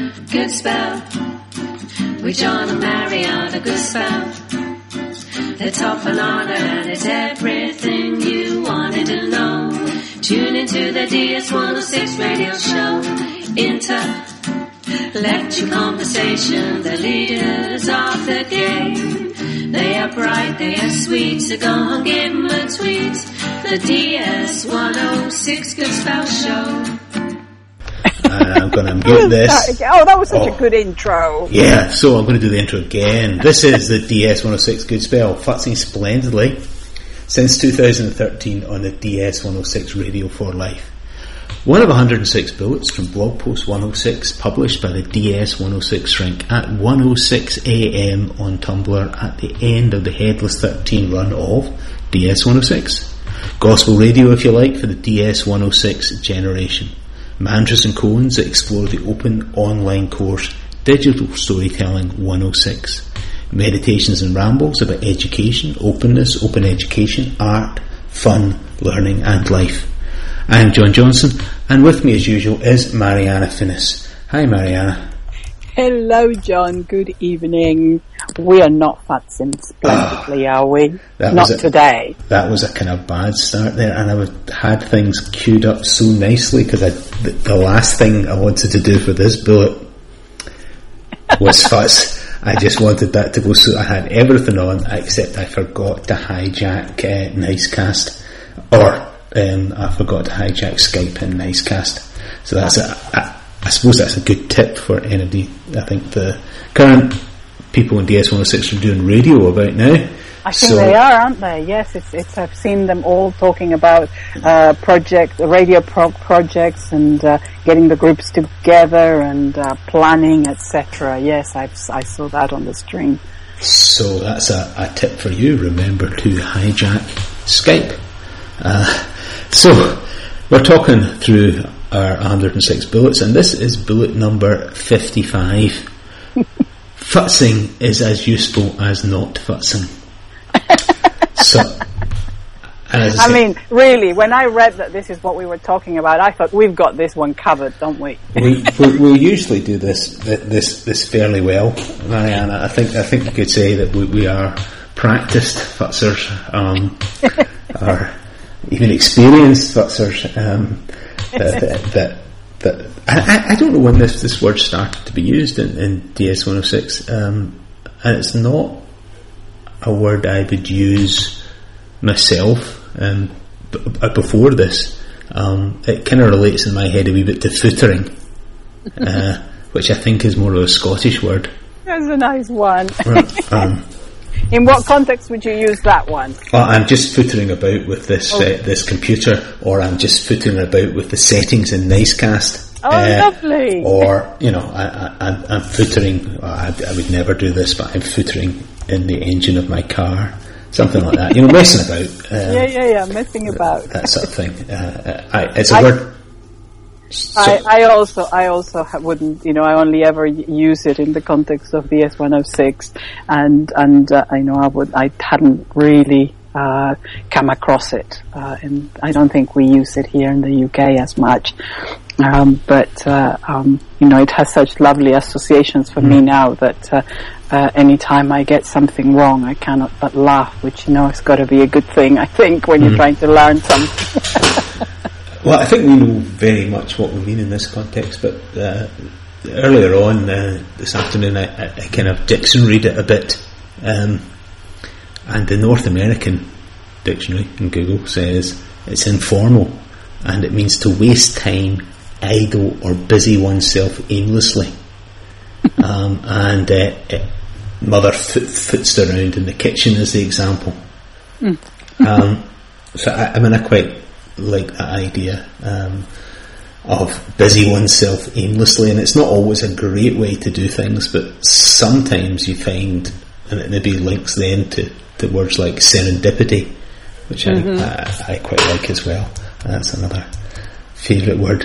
good spell. With John and Mariana, good spell. It's off and on and it's everything you wanted to know. Tune into the DS106 radio show. Intellectual conversation, the leaders of the game. They are bright, they are sweet, so go on, give them a tweet. The DS106 Good Spell Show. I'm going to mute this. That was such a good intro. Yeah, so I'm going to do the intro again. This is the DS106 Good Spell, futzing splendidly since 2013 on the DS106 Radio for Life. One of 106 bullets from Blog Post 106, published by the DS106 Shrink at 1:06 a.m. on Tumblr at the end of the Headless 13 run of DS106. Gospel radio, if you like, for the DS106 generation. Mantras and koans that explore the open online course Digital Storytelling 106. Meditations and rambles about education, openness, open education, art, fun, learning and life. I am John Johnson, and with me as usual is Mariana Finnis. Hi Mariana. Hello John, good evening. We are not futzing splendidly, are we? Not today. That was a kind of bad start there, and I had things queued up so nicely because the last thing I wanted to do for this bullet was futz. I just wanted that to go, so I had everything on except I forgot to hijack Nicecast, or I forgot to hijack Skype in Nicecast. So that's I suppose that's a good tip for anybody. I think the current people in DS106 are doing radio about now. I think they are, aren't they? Yes, it's. I've seen them all talking about radio projects and getting the groups together and planning, etc. Yes, I saw that on the stream. So that's a tip for you. Remember to hijack Skype. So we're talking through our 106 bullets, and this is bullet number 55. Futzing is as useful as not futzing. So, I mean, really, when I read that this is what we were talking about, I thought we've got this one covered, don't we? we usually do this fairly well, Mariana. I think you could say that we are practiced futzers, or even experienced futzers. I don't know when this word started to be used in DS106, and it's not a word I would use myself before this. It kind of relates in my head a wee bit to footering, which I think is more of a Scottish word. That's a nice one. In what context would you use that one? Well, I'm just footering about with this computer, or I'm just footering about with the settings in Nicecast. Oh, lovely! Or, I'm footering. I would never do this, but I'm footering in the engine of my car, something like that. Messing about. Messing about. That sort of thing. It's a word. I also wouldn't, I only ever use it in the context of the S106, and I hadn't really come across it, and I don't think we use it here in the UK as much. But it has such lovely associations for me now that anytime I get something wrong, I cannot but laugh, which has got to be a good thing, I think, when you're trying to learn something. Well, I think we know very much what we mean in this context, but earlier on this afternoon I kind of dictionaried it a bit, and the North American dictionary in Google says it's informal, and it means to waste time, idle or busy oneself aimlessly. And mother foots around in the kitchen is the example. So I quite like that idea of busy oneself aimlessly, and it's not always a great way to do things, but sometimes you find, and it maybe links then to words like serendipity, which I quite like as well. That's another favourite word.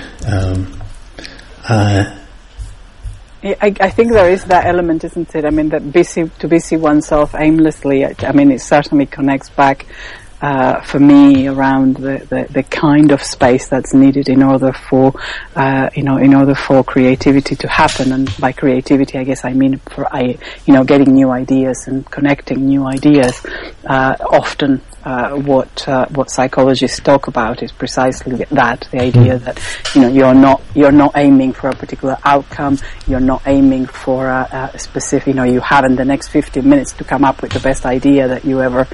I think there is that element, isn't it? I mean, that to busy oneself aimlessly. I mean, it certainly connects back for me around the kind of space that's needed in order for creativity to happen. And by creativity, I guess I mean getting new ideas and connecting new ideas. Often what psychologists talk about is precisely that, the idea that you're not aiming for a particular outcome, you're not aiming for a specific, you haven't the next 15 minutes to come up with the best idea that you ever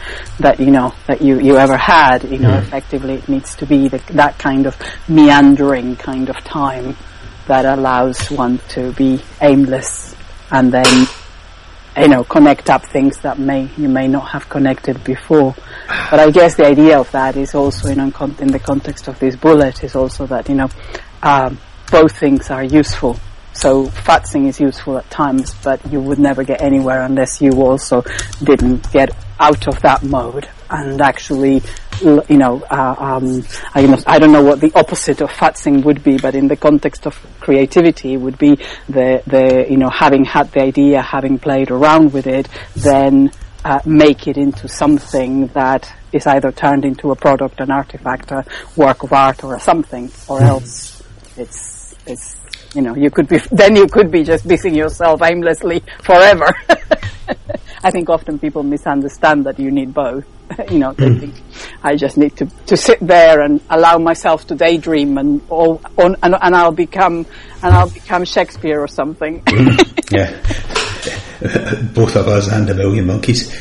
had. Effectively it needs to be that kind of meandering kind of time that allows one to be aimless and then connect up things that you may not have connected before. But I guess the idea of that is also in the context of this bullet is also that both things are useful. So futzing is useful at times, but you would never get anywhere unless you also didn't get out of that mode and actually, I don't know what the opposite of futzing would be, but in the context of creativity would be the having had the idea, having played around with it, then make it into something that is either turned into a product, an artifact, a work of art, or something, or else it's you could be just busy yourself aimlessly forever. I think often people misunderstand that you need both. They think I just need to sit there and allow myself to daydream and I'll become Shakespeare or something. Yeah, both of us and a million monkeys.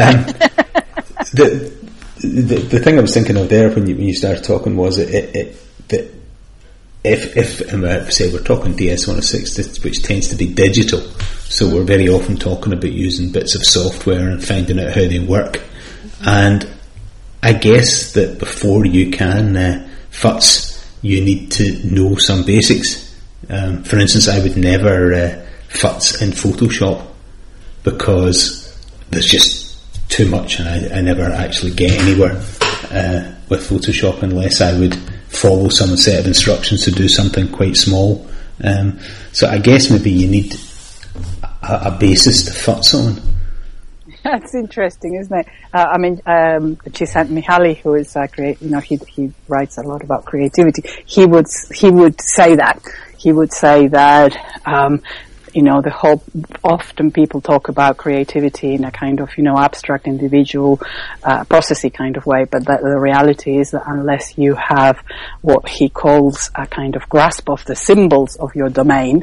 The thing I was thinking of there when you started talking was that if say we're talking DS106, which tends to be digital, so we're very often talking about using bits of software and finding out how they work. And I guess that before you can futz, you need to know some basics. For instance, I would never futz in Photoshop because there's just too much, and I never actually get anywhere with Photoshop unless I would follow some set of instructions to do something quite small. So I guess maybe you need a basis to futz on. That's interesting, isn't it? Csikszentmihalyi, who is he writes a lot about creativity. He would say that. He would say that the whole, often people talk about creativity in a kind of, abstract individual, processy kind of way, but that the reality is that unless you have what he calls a kind of grasp of the symbols of your domain,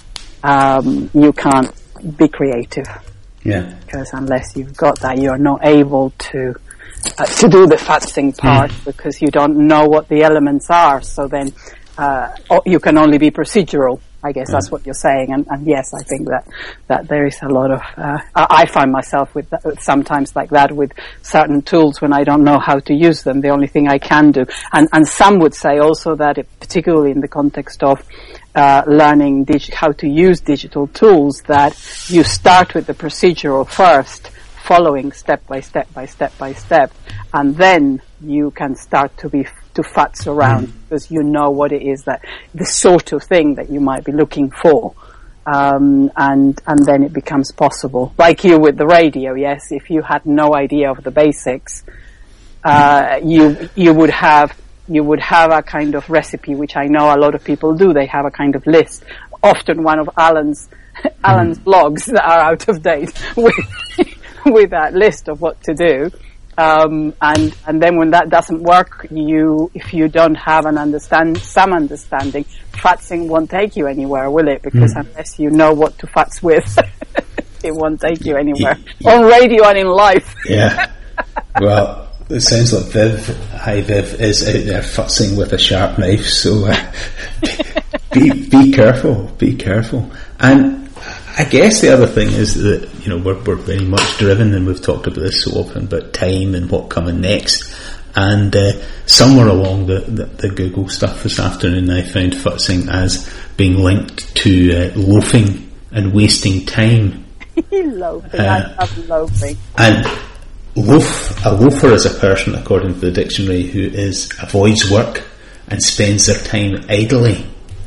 you can't be creative. Yeah. Because unless you've got that, you're not able to do the futzing part because you don't know what the elements are. So then, you can only be procedural. I guess that's what you're saying, and yes, I think that there is a lot of. I find myself with sometimes like that with certain tools when I don't know how to use them. The only thing I can do, and some would say also that, particularly in the context of learning how to use digital tools, that you start with the procedural first, following step by step, and then you can start to futz around because you know what it is, that the sort of thing that you might be looking for, and then it becomes possible. Like you with the radio, yes. If you had no idea of the basics, you would have a kind of recipe, which I know a lot of people do. They have a kind of list. Often one of Alan's blogs that are out of date with that list of what to do. And then when that doesn't work, if you don't have some understanding, futzing won't take you anywhere, will it? Because unless you know what to futz with, it won't take you anywhere. On radio and in life. Yeah. Well, it sounds like Viv is out there futzing with a sharp knife, so be careful. And I guess the other thing is that, we're very much driven, and we've talked about this so often, about time and what coming next. And somewhere along the Google stuff this afternoon, I found futzing as being linked to loafing and wasting time. Loafing, I love loafing. And a loafer is a person, according to the dictionary, who avoids work and spends their time idly.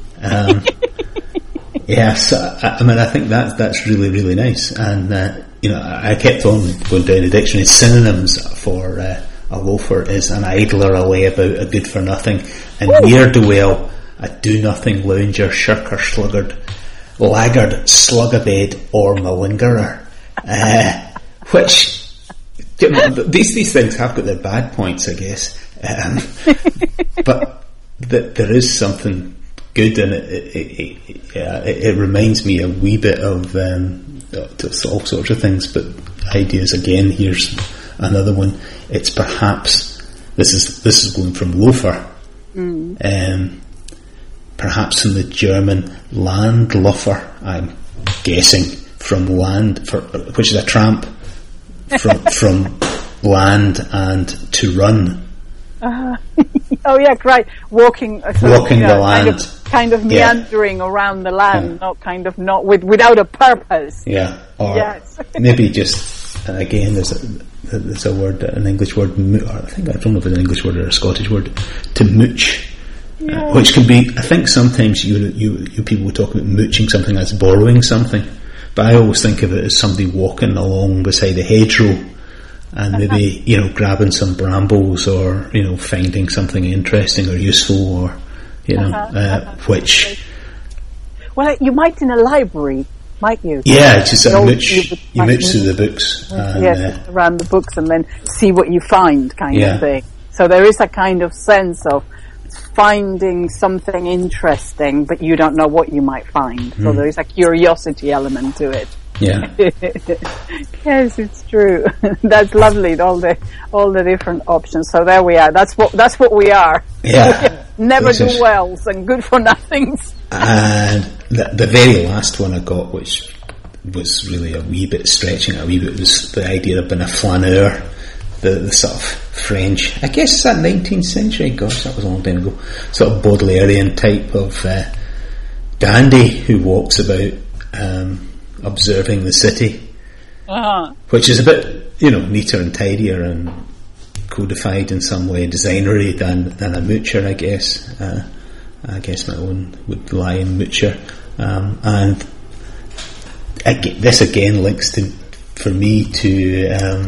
Yes, I think that's really, really nice. And I kept on going down the dictionary synonyms for a loafer is an idler, a layabout, a good for nothing, a ne'er-do-well, a do-nothing lounger, shirker, sluggard, laggard, slug-a-bed, or malingerer. Which, you know, these things have got their bad points, I guess. But there is something good in it. It reminds me a wee bit of all sorts of things, but ideas again. Here's another one. It's perhaps this is going from loafer. Perhaps from the German Landläufer, I'm guessing, from land, which is a tramp, from land and to run. Oh yeah, right. Walking the land, kind of meandering around the land, not without a purpose. Yeah, or maybe just again, there's a word, an English word. I don't know if it's an English word or a Scottish word, to mooch, which can be. I think sometimes you people talk about mooching something as borrowing something, but I always think of it as somebody walking along beside a hedgerow. And maybe, grabbing some brambles, or, finding something interesting or useful, or, which... Well, you might in a library, might you? Yeah, just mooch through the books. And, around the books, and then see what you find, kind of thing. So there is a kind of sense of finding something interesting, but you don't know what you might find. So there is a curiosity element to it. Yeah. Yes, it's true. That's lovely. All the different options. So there we are. That's what we are. Yeah. Never do wells and good for nothings. And the very last one I got, which was really a wee bit stretching, was the idea of being a flaneur, the sort of French, I guess that 19th century. Gosh, that was a long time ago. Sort of Baudelairean type of dandy who walks about. Observing the city, which is a bit, neater and tidier and codified in some way, designery than a moocher, I guess. I guess my own would lie in moocher. And this again links for me to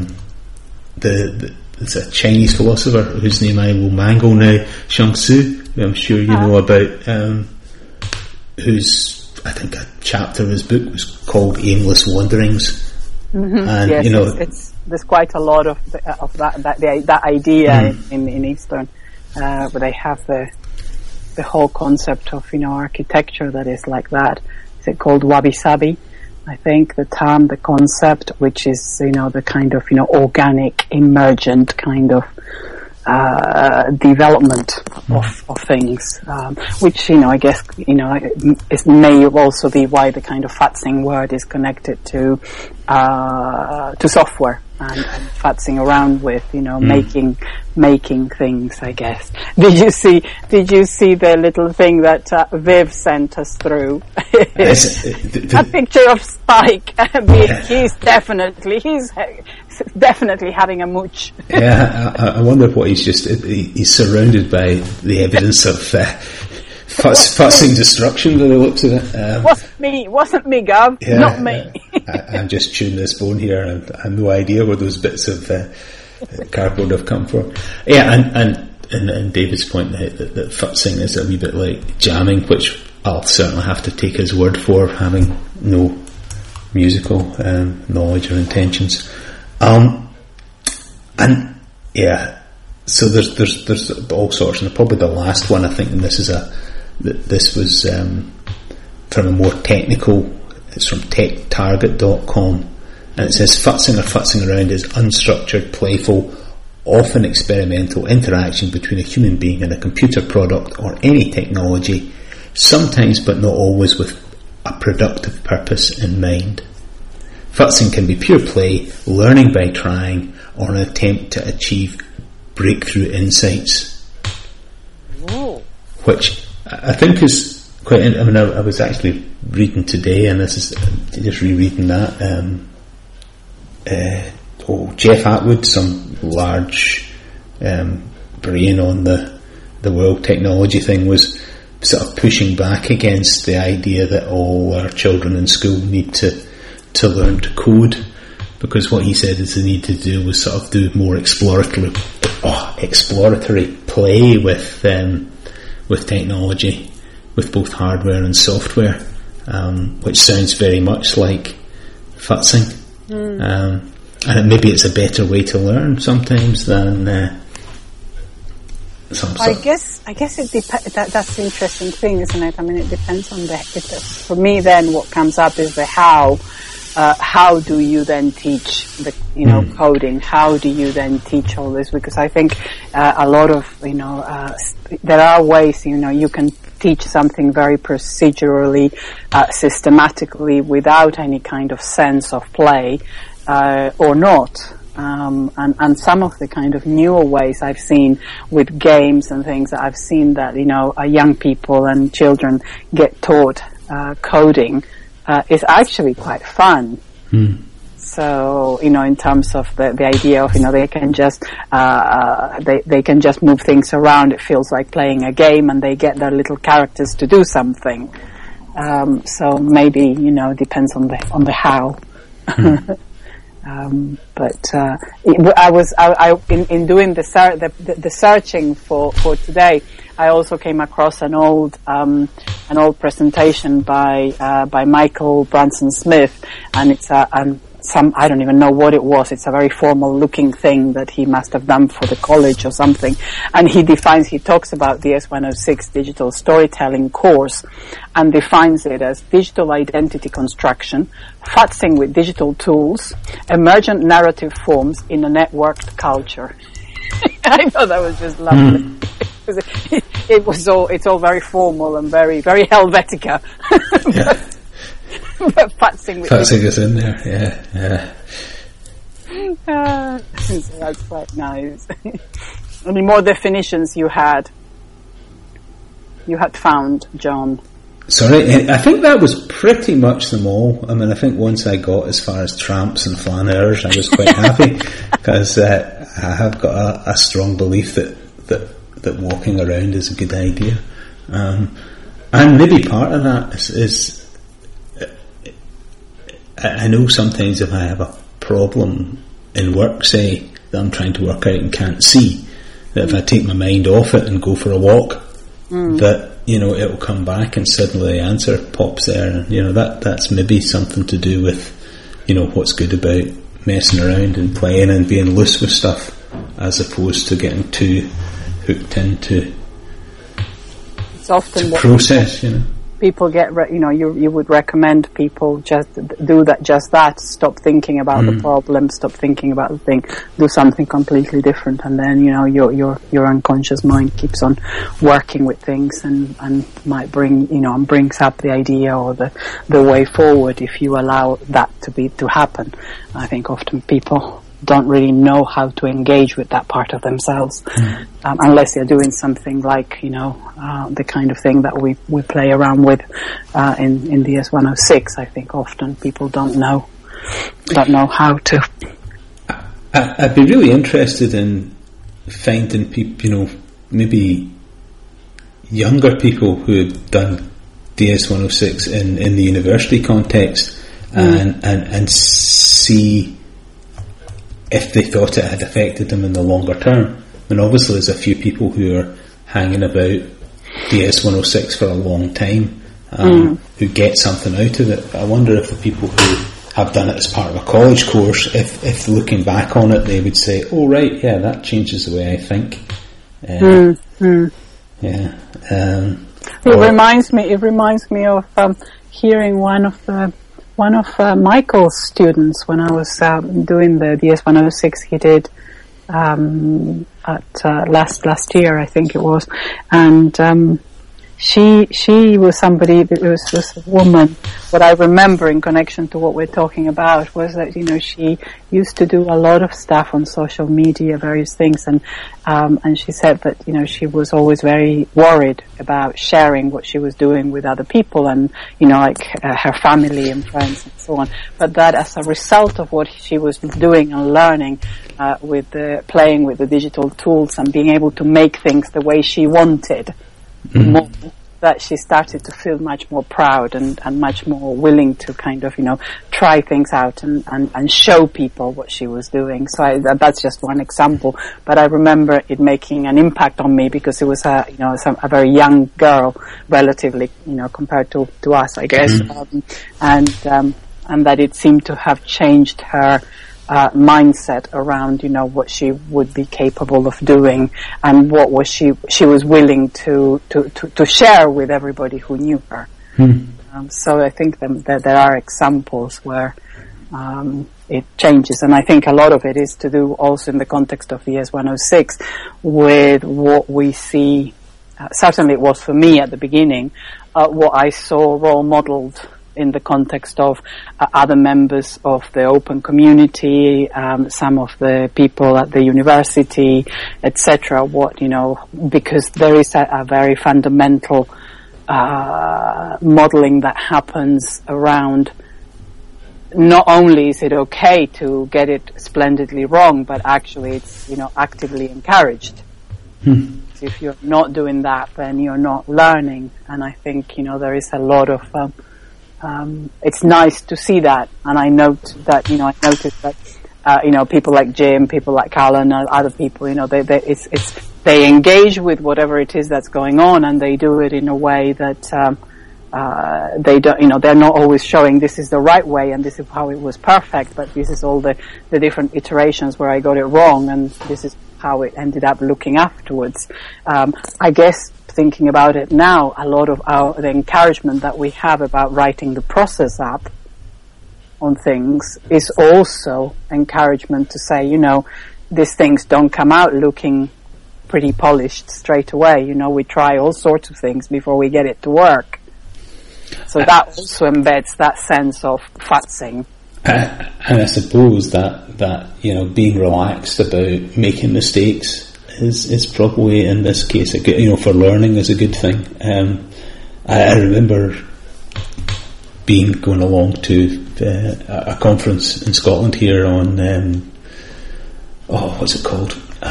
it's a Chinese philosopher whose name I will mangle now, Chuang Tzu, who I'm sure you know about, who's, I think a chapter of his book was called Aimless Wanderings. And yes, there's quite a lot of that idea in Eastern, where they have the whole concept of architecture that is like that. Is it called wabi sabi? I think the term, the concept, which is the kind of organic, emergent kind of development of things, which I guess it may also be why the kind of fatsing word is connected to software and fatsing around with making things, I guess. Did you see the little thing that Viv sent us through? A picture of Spike. He's definitely having a mooch. Yeah, I wonder what he's surrounded by the evidence of fussing destruction by the looks of it. Wasn't me, Gav. Yeah, not me. I'm just chewing this bone here, and I have no idea where those bits of cardboard have come from. Yeah, and David's point that futzing is a wee bit like jamming, which I'll certainly have to take his word for, having no musical knowledge or intentions. So there's all sorts, and probably the last one I think, and this was from a more technical. It's from techtarget.com, and it says futzing or futzing around is unstructured, playful, often experimental interaction between a human being and a computer product or any technology, sometimes but not always with a productive purpose in mind. Futzing can be pure play, learning by trying, or an attempt to achieve breakthrough insights. Whoa. Which I think is quite. I was actually reading today, and this is just rereading that. Jeff Atwood, some large brain on the world technology thing, was sort of pushing back against the idea that all our children in school need to learn to code, because what he said is they need to do was sort of do more exploratory exploratory play with technology, with both hardware and software, which sounds very much like futzing. And maybe it's a better way to learn sometimes than I guess it depends. That's the interesting thing, isn't it? I mean, it depends on for me, then what comes up is the how. How do you then teach the coding? How do you then teach all this? Because I think a lot of there are ways you can teach something very procedurally, systematically, without any kind of sense of play, or not. And some of the kind of newer ways I've seen with games and things, I've seen that young people and children get taught coding is actually quite fun. So in terms of the idea of they can just they can just move things around. It feels like playing a game, and they get their little characters to do something. So maybe depends on the how. But in doing the searching for today, I also came across an old presentation by Michael Branson Smith, and it's I don't even know what it was. It's a very formal looking thing that he must have done for the college or something. And he talks about the DS-106 digital storytelling course, and defines it as digital identity construction, futzing with digital tools, emergent narrative forms in a networked culture. I thought that was just lovely. It's all very formal and very, very Helvetica. Yeah. But futzing is in there, yeah. So that's quite nice. Any more definitions you had found, John? Sorry, I think that was pretty much them all. I mean, I think once I got as far as tramps and flaneurs, I was quite happy, because I have got a strong belief that walking around is a good idea. And maybe part of that is I know sometimes if I have a problem in work, say, that I'm trying to work out and can't see, that if I take my mind off it and go for a walk, that, it'll come back and suddenly the answer pops there. And, that's maybe something to do with, what's good about messing around and playing and being loose with stuff, as opposed to getting too hooked into it's often the process, People get, you would recommend people just do that, stop thinking about the problem, stop thinking about the thing, do something completely different, and then, your unconscious mind keeps on working with things and might brings up the idea or the way forward if you allow that to happen. I think often people don't really know how to engage with that part of themselves, unless they're doing something like, the kind of thing that we play around with, in the DS-106. I think often people don't know how to. I'd be really interested in finding people, maybe younger people who have done DS-106 in the university context, and see if they thought it had affected them in the longer term. And obviously there's a few people who are hanging about DS-106 for a long time, who get something out of it. But I wonder if the people who have done it as part of a college course, if looking back on it, they would say, oh right, yeah, that changes the way I think. Yeah. It reminds me of hearing one of Michael's students when I was doing the DS-106. He did at last year, I think it was, and she was somebody that was this woman. What I remember in connection to what we're talking about was that she used to do a lot of stuff on social media, various things, and she said that she was always very worried about sharing what she was doing with other people, and her family and friends and so on. But that as a result of what she was doing and learning with playing with the digital tools and being able to make things the way she wanted more, that she started to feel much more proud and much more willing to kind of, try things out and show people what she was doing. So that's just one example. But I remember it making an impact on me because it was a very young girl, relatively, compared to us, I guess. And that it seemed to have changed her mindset around, what she would be capable of doing and what was she was willing to share with everybody who knew her. So I think that there are examples where it changes, and I think a lot of it is to do also in the context of DS-106 with what we see. Certainly it was for me at the beginning, what I saw role modeled in the context of other members of the open community, some of the people at the university, etc. Because there is a very fundamental modeling that happens around. Not only is it okay to get it splendidly wrong, but actually it's actively encouraged. If you're not doing that, then you're not learning. And I think there is a lot of it's nice to see that, and I noticed that people like Jim, people like Alan, and other people, they engage with whatever it is that's going on, and they do it in a way that they don't, they're not always showing this is the right way and this is how it was perfect, but this is all the different iterations where I got it wrong, and this is how it ended up looking afterwards. I guess, thinking about it now, a lot of the encouragement that we have about writing the process up on things is also encouragement to say, these things don't come out looking pretty polished straight away. We try all sorts of things before we get it to work. So that also embeds that sense of futzing. And I suppose that being relaxed about making mistakes is probably in this case a good, for learning is a good thing. I remember going along to a conference in Scotland here on what's it called?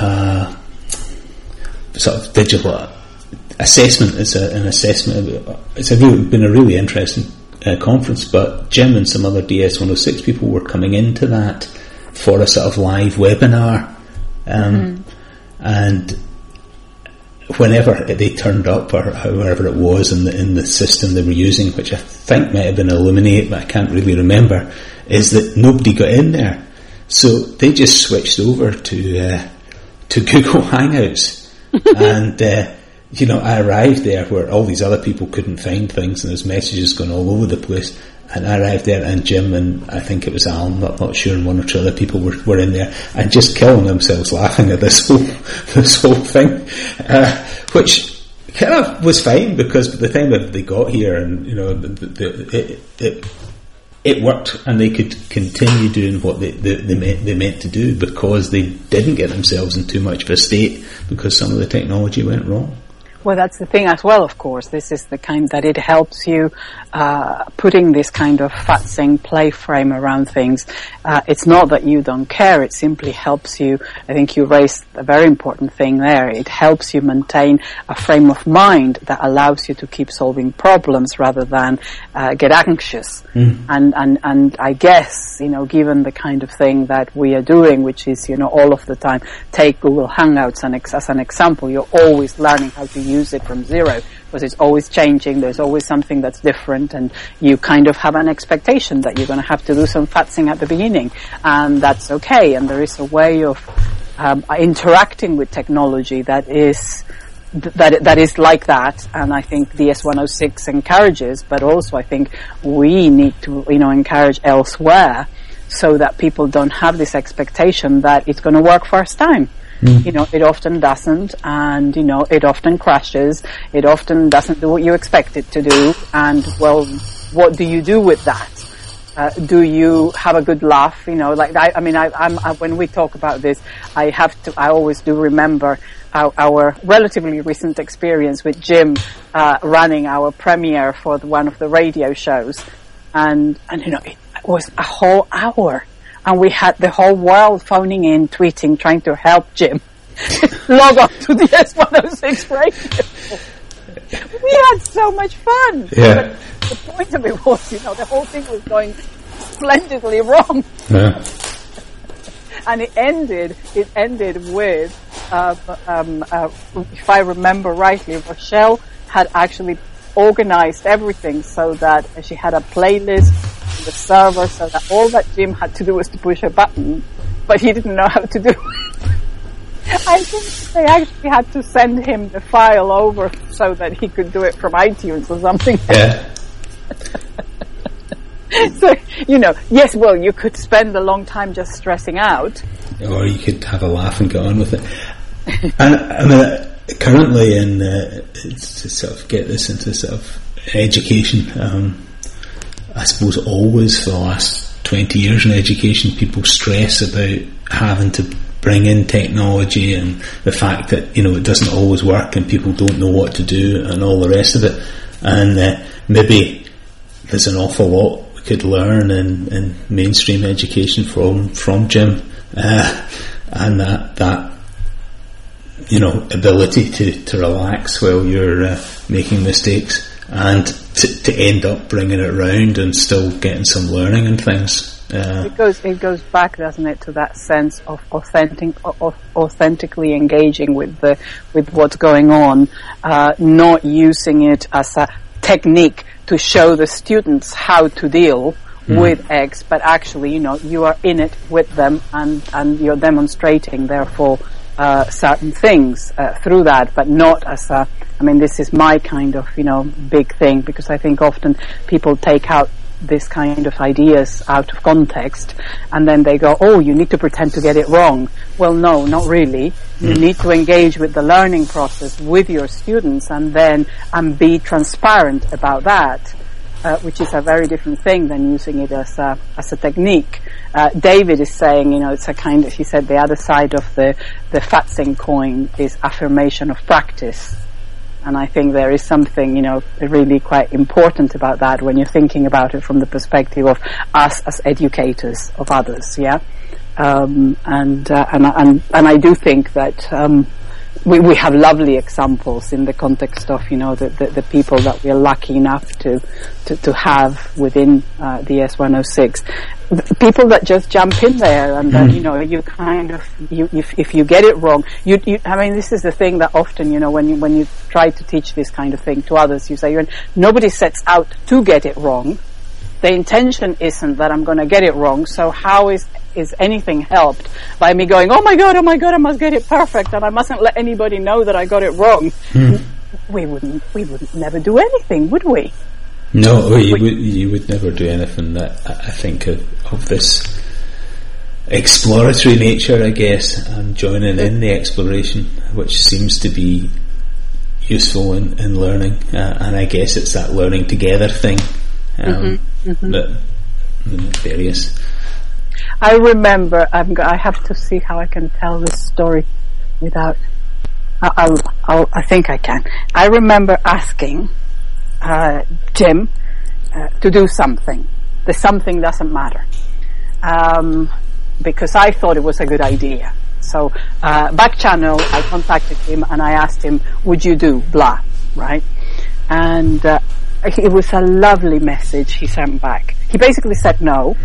Sort of digital assessment. It's an assessment. It's been a really interesting conference. But Jim and some other DS-106 people were coming into that for a sort of live webinar. And whenever they turned up, or however it was in the system they were using, which I think might have been Illuminate, but I can't really remember, is that nobody got in there. So they just switched over to Google Hangouts. And, I arrived there where all these other people couldn't find things, and there's messages going all over the place. And I arrived there, and Jim and I think it was Alan, not sure, and one or two other people were in there, and just killing themselves laughing at this whole thing, which kind of was fine, because by the time that they got here, and it worked, and they could continue doing what they meant to do, because they didn't get themselves in too much of a state because some of the technology went wrong. Well, that's the thing as well, of course. This is the kind that it helps you putting this kind of futzing play frame around things. It's not that you don't care, it simply helps you. I think you raised a very important thing there. It helps you maintain a frame of mind that allows you to keep solving problems rather than get anxious. And I guess, given the kind of thing that we are doing, which is, all of the time, take Google Hangouts as an example, you're always learning how to use it from zero, because it's always changing, there's always something that's different, and you kind of have an expectation that you're going to have to do some futzing at the beginning, and that's okay. And there is a way of interacting with technology that is like that, and I think DS-106 encourages, but also I think we need to encourage elsewhere, so that people don't have this expectation that it's going to work first time. It often doesn't, and it often crashes. It often doesn't do what you expect it to do. And well, what do you do with that? Do you have a good laugh? When we talk about this, I always do remember our relatively recent experience with Jim running our premiere for one of the radio shows, and it was a whole hour. And we had the whole world phoning in, tweeting, trying to help Jim log on to DS-106 radio. We had so much fun. Yeah. But the point of it was, the whole thing was going splendidly wrong. Yeah. And it ended with, if I remember rightly, Rochelle had actually organized everything so that she had a playlist on the server, so that all that Jim had to do was to push a button, but he didn't know how to do it. I think they actually had to send him the file over so that he could do it from iTunes or something. Yeah. So, yes, well, you could spend a long time just stressing out. Or you could have a laugh and go on with it. And I mean, currently to sort of get this into sort of education, I suppose always for the last 20 years in education, people stress about having to bring in technology and the fact that, it doesn't always work and people don't know what to do and all the rest of it. And maybe there's an awful lot we could learn in mainstream education from Jim, and that ability to relax while you're making mistakes and to end up bringing it round and still getting some learning and things. It goes back, doesn't it, to that sense of authentically engaging with what's going on, not using it as a technique to show the students how to deal with X, but actually, you are in it with them and you're demonstrating, therefore, certain things through that, but not as this is my kind of, big thing, because I think often people take out this kind of ideas out of context and then they go, oh, you need to pretend to get it wrong. Well, no, not really. You need to engage with the learning process with your students and be transparent about that, which is a very different thing than using it as a technique. David is saying, it's a kind of, he said the other side of the Fatzing coin is affirmation of practice. And I think there is something, really quite important about that when you're thinking about it from the perspective of us as educators of others, yeah? And I do think that, we have lovely examples in the context of, the people that we are lucky enough to have within, the S106. People that just jump in there and then, you kind of, if you get it wrong, this is the thing that often, when you try to teach this kind of thing to others, you say, nobody sets out to get it wrong. The intention isn't that I'm going to get it wrong, so how is anything helped by me going, oh my god, I must get it perfect and I mustn't let anybody know that I got it wrong? We wouldn't never do anything, would we? No, you would never do anything that I think of this exploratory nature, I guess, and joining in the exploration, which seems to be useful in learning, and I guess it's that learning together thing. That various. I remember. I have to see how I can tell this story without. I think I can. I remember asking Jim to do something. The something doesn't matter, because I thought it was a good idea. So back channel, I contacted him and I asked him, "Would you do blah?" Right, and. It was a lovely message he sent back. He basically said no.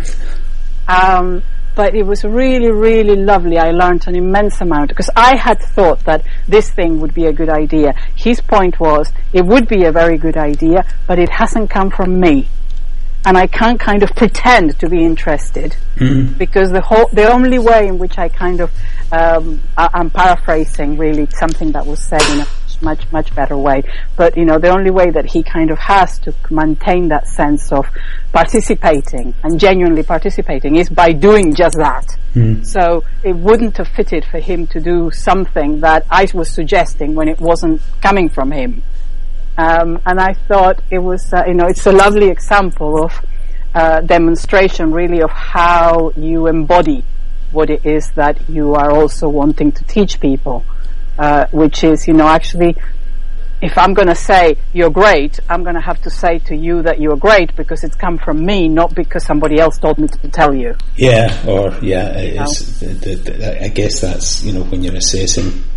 But it was really, really lovely. I learned an immense amount because I had thought that this thing would be a good idea. His point was it would be a very good idea, but it hasn't come from me. And I can't kind of pretend to be interested because the only way in which I kind of, I'm paraphrasing really something that was said in a much better way. But, the only way that he kind of has to maintain that sense of participating and genuinely participating is by doing just that. So it wouldn't have fitted for him to do something that I was suggesting when it wasn't coming from him. And I thought it was, it's a lovely example of demonstration really of how you embody what it is that you are also wanting to teach people. Which is, actually, if I'm going to say you're great, I'm going to have to say to you that you're great because it's come from me, not because somebody else told me to tell you. Yeah, I guess that's, when you're assessing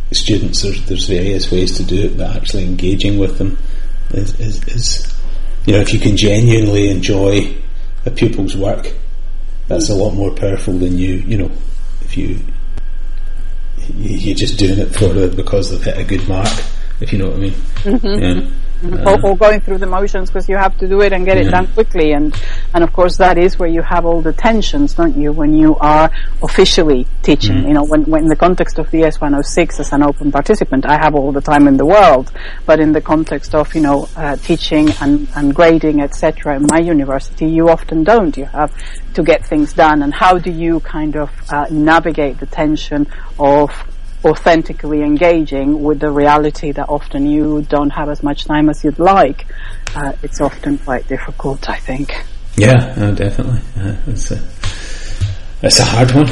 students, there's various ways to do it, but actually engaging with them is if you can genuinely enjoy a pupil's work, that's a lot more powerful than if you're just doing it because they've hit a good mark, if you know what I mean. Mm-hmm. Yeah. Or going through the motions because you have to do it and get it done quickly, and of course that is where you have all the tensions, don't you, when you are officially teaching. When in the context of the S106 as an open participant, I have all the time in the world, but in the context of teaching and grading, etc., in my university, you often don't. You have to get things done, and how do you kind of navigate the tension of authentically engaging with the reality that often you don't have as much time as you'd like? It's often quite difficult, I think. Yeah, no, definitely. It's a hard one.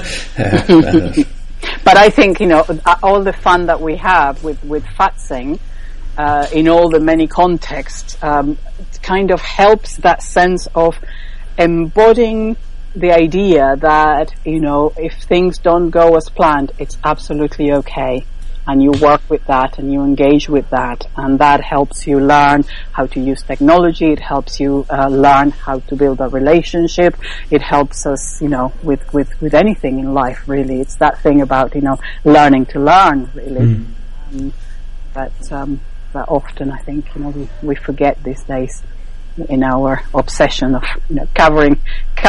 But I think, all the fun that we have with FATSing, in all the many contexts, kind of helps that sense of embodying the idea that, if things don't go as planned, it's absolutely okay. And you work with that and you engage with that. And that helps you learn how to use technology. It helps you learn how to build a relationship. It helps us, with anything in life, really. It's that thing about, learning to learn, really. But often I think, we forget these days in our obsession of covering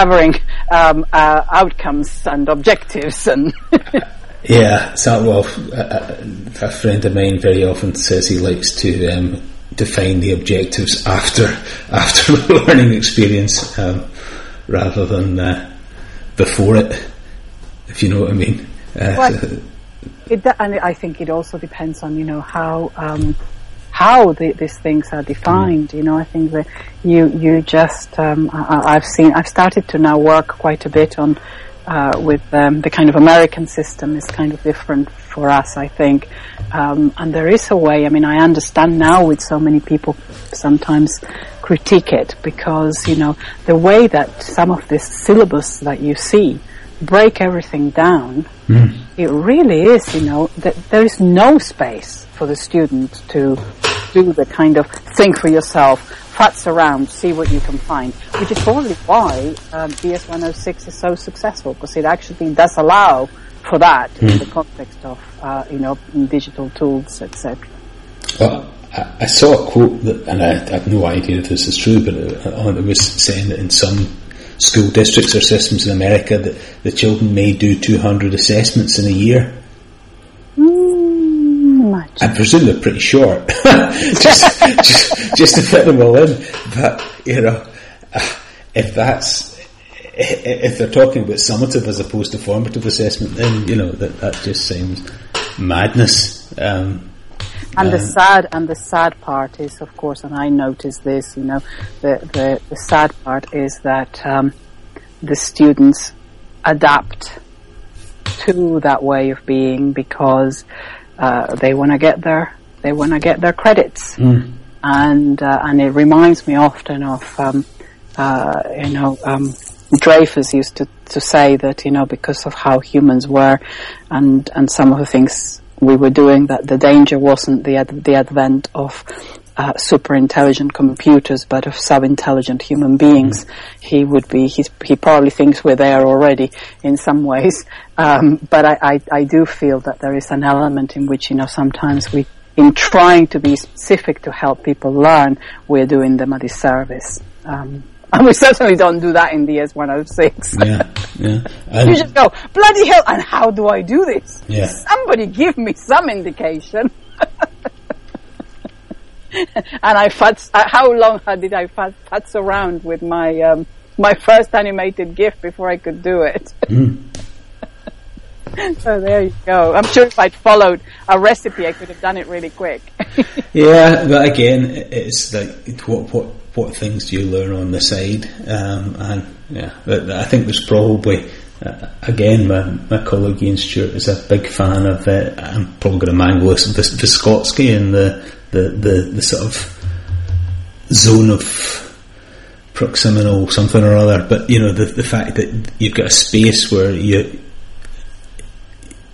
outcomes and objectives and yeah. So a friend of mine very often says he likes to define the objectives after the learning experience rather than before it, if you know what I mean. And I think it also depends on how these things are defined. I think that you just I've started to now work quite a bit on with the kind of American system is kind of different for us, I think, and there is a way. I understand now with so many people sometimes critique it because the way that some of this syllabus that you see break everything down, it really is that there is no space for the student to do the kind of think for yourself, fuss around, see what you can find, which is probably why DS106 is so successful, because it actually does allow for that in the context of digital tools, etc. Well, I saw a quote and I have no idea if this is true, but it was saying that in some school districts or systems in America that the children may do 200 assessments in a year. I presume they're pretty short, just to fit them all in. But if they're talking about summative as opposed to formative assessment, then that just seems madness. The sad part is, of course, and I noticed this. The sad part is that the students adapt to that way of being because they want to get their credits, and it reminds me often of Dreyfus used to say that because of how humans were and some of the things we were doing, that the danger wasn't the advent of super intelligent computers, but of sub-intelligent human beings. He probably thinks we're there already in some ways, but I do feel that there is an element in which sometimes we, in trying to be specific to help people learn, we're doing them a disservice. And we certainly don't do that in the S106. Yeah. You just go, bloody hell, and how do I do this? Yeah. Somebody give me some indication. And how long did I futz around with my my first animated GIF before I could do it? So there you go. I'm sure if I'd followed a recipe, I could have done it really quick. Yeah, but again, it's like what things do you learn on the side? And yeah, I think there's probably again my colleague Ian Stewart is a big fan of it. I'm probably going to mangle this, Vygotsky and the sort of zone of proximal something or other. But the fact that you've got a space where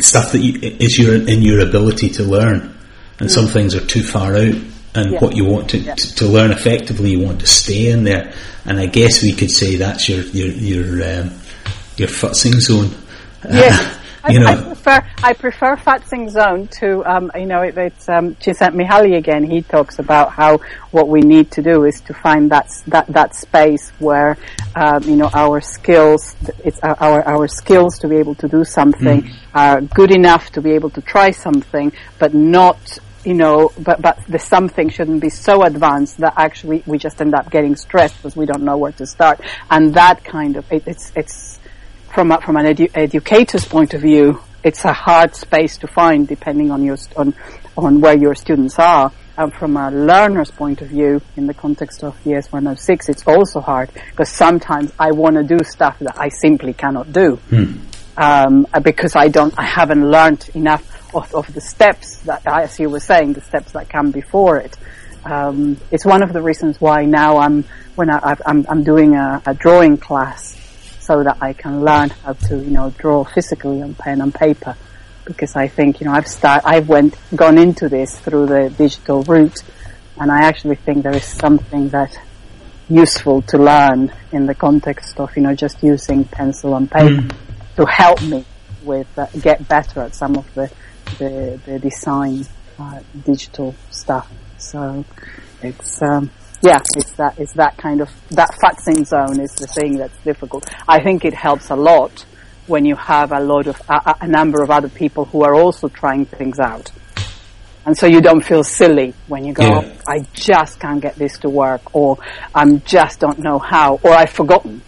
stuff that is in your ability to learn, and some things are too far out. And what you want to learn effectively, you want to stay in there. And I guess we could say that's your futzing zone. Yes. I prefer futzing zone to, it's Csikszentmihalyi again. He talks about how what we need to do is to find that space where, our skills, our skills to be able to do something are good enough to be able to try something, but not, but the something shouldn't be so advanced that actually we just end up getting stressed because we don't know where to start. And that kind of, it's from an educator's point of view, it's a hard space to find depending on on where your students are. And from a learner's point of view, in the context of DS 106, it's also hard because sometimes I want to do stuff that I simply cannot do. Because I haven't learned enough of the steps that, as you were saying, the steps that come before it. It's one of the reasons why now I'm doing a drawing class so that I can learn how to, draw physically on pen and paper, because I think, I've gone into this through the digital route, and I actually think there is something that useful to learn in the context of, just using pencil and paper to help me with, get better at some of the design, digital stuff. So it's that kind of, that futzing zone is the thing that's difficult. I think it helps a lot when you have a number of other people who are also trying things out. And so you don't feel silly when you go, I just can't get this to work, or I just don't know how, or I've forgotten.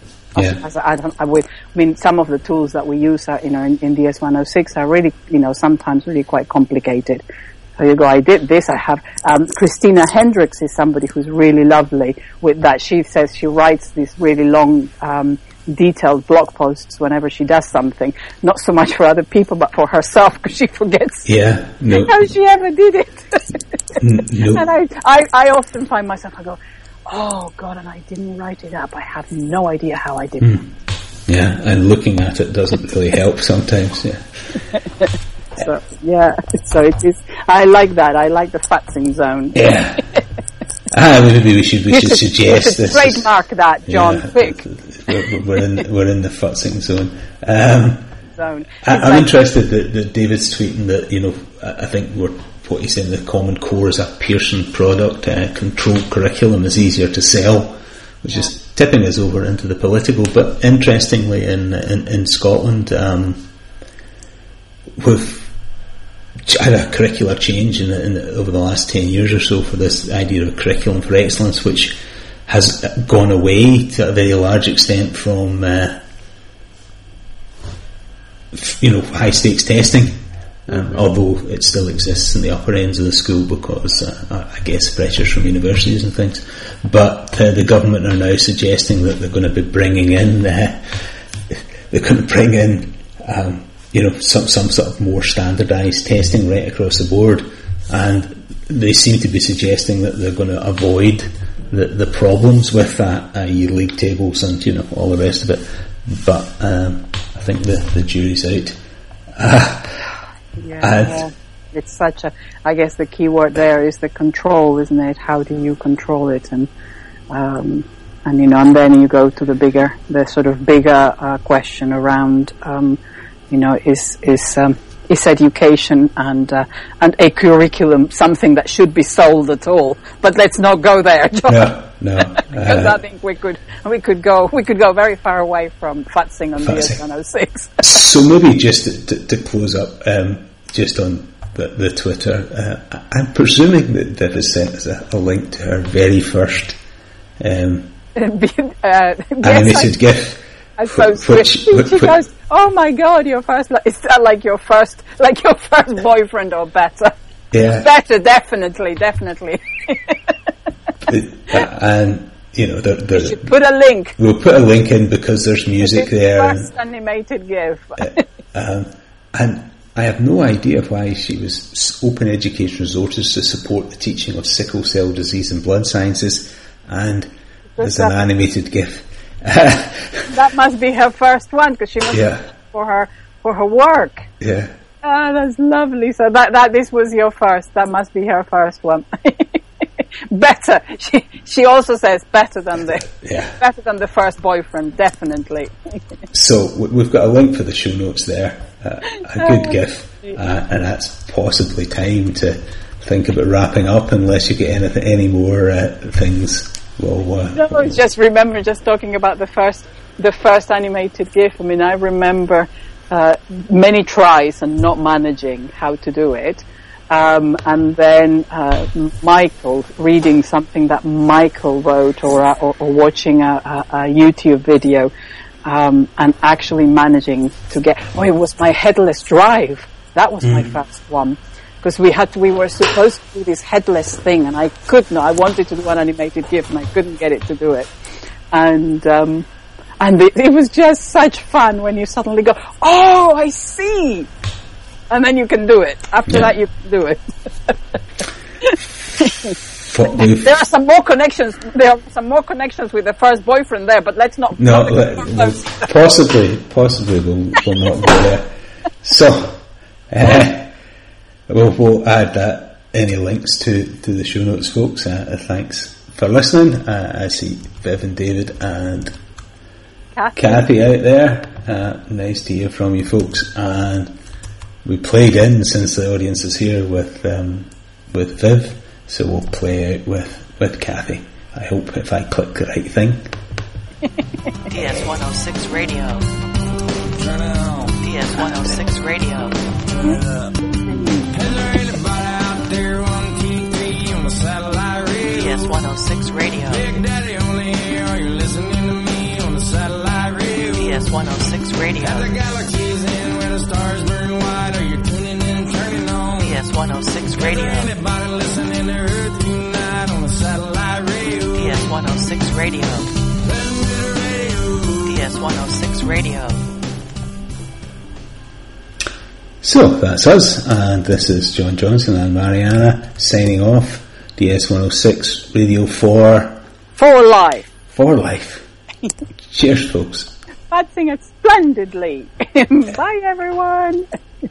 Some of the tools that we use are, in DS 106 are really, sometimes really quite complicated. So you go, I did this, I have, Christina Hendricks is somebody who's really lovely with that. She says she writes these really long, detailed blog posts whenever she does something. Not so much for other people, but for herself, because she forgets how she ever did it. And I often find myself, I go, oh God, and I didn't write it up. I have no idea how I did it. Yeah, and looking at it doesn't really help sometimes. So it is. I like that. I like the futzing zone. Yeah. Maybe we should suggest this. Trademark that, John. Quick. We're in the futzing zone. I'm interested that David's tweeting that I think what he's saying, the Common Core is a Pearson product. Controlled curriculum is easier to sell, which is tipping us over into the political. But interestingly, in Scotland, we've had a curricular change over the last 10 years or so for this idea of curriculum for excellence, which has gone away to a very large extent from high stakes testing, although it still exists in the upper ends of the school because I guess pressures from universities and things. But the government are now suggesting that they're going to be bringing in some sort of more standardised testing right across the board, and they seem to be suggesting that they're going to avoid the problems with that, i.e. league tables and all the rest of it. But I think the jury's out. It's such a. I guess the key word there is the control, isn't it? How do you control it? And then you go to the sort of bigger question around. Is education and a curriculum something that should be sold at all? But let's not go there, John. No. Because I think we could go very far away from futzing on DS 106. So maybe just to close up, just on the Twitter, I'm presuming that Viv has sent us a link to her very first animated GIF. I suppose she goes, oh my God, your first, is that like your first boyfriend or better? Yeah. Better, definitely. And, we should put a link. We'll put a link in because there's music there. First animated GIF. And I have no idea why she was open education resources to support the teaching of sickle cell disease and blood sciences, and there's an animated GIF. That must be her first one, because she must for her work. Yeah. Oh, that's lovely. So this was your first. That must be her first one. Better. She also says better than the first boyfriend, definitely. So we've got a link for the show notes there. A good GIF, and that's possibly time to think about wrapping up, unless you get any more things. No, just remember, just talking about the first animated GIF. I mean, I remember many tries and not managing how to do it. And then Michael reading something that Michael wrote, or watching a YouTube video, and actually managing to get. Oh, it was my headless drive. That was my first one, because we were supposed to do this headless thing, and I could not. I wanted to do an animated GIF, and I couldn't get it to do it. And it was just such fun when you suddenly go, oh, I see. And then you can do it. After that, you can do it. There are some more connections. There are some more connections with the first boyfriend there, but let's not. No, possibly we'll not go there. So we'll add any links to the show notes, folks. Thanks for listening. I see Viv and David and Kathy out there. Nice to hear from you, folks. And we played in, since the audience is here, with Viv, so we'll play out with Kathy. I hope if I click the right thing. DS106 Radio. Turn it on. DS106 Radio. Turn it up. Is there anybody out there on TV on the satellite radio? DS106 Radio. Big Daddy only here, are you listening to me on the satellite radio? DS106 Radio. Got the galaxies in where the stars burn white, are you tuning in and turning on? DS106 Radio. Anybody listening to Earth tonight on the satellite radio? DS106 Radio. DS106 Radio. So that's us, and this is John Johnson and Mariana signing off. DS106 Radio for life. For life. Cheers, folks. Bad singer splendidly. Bye, everyone.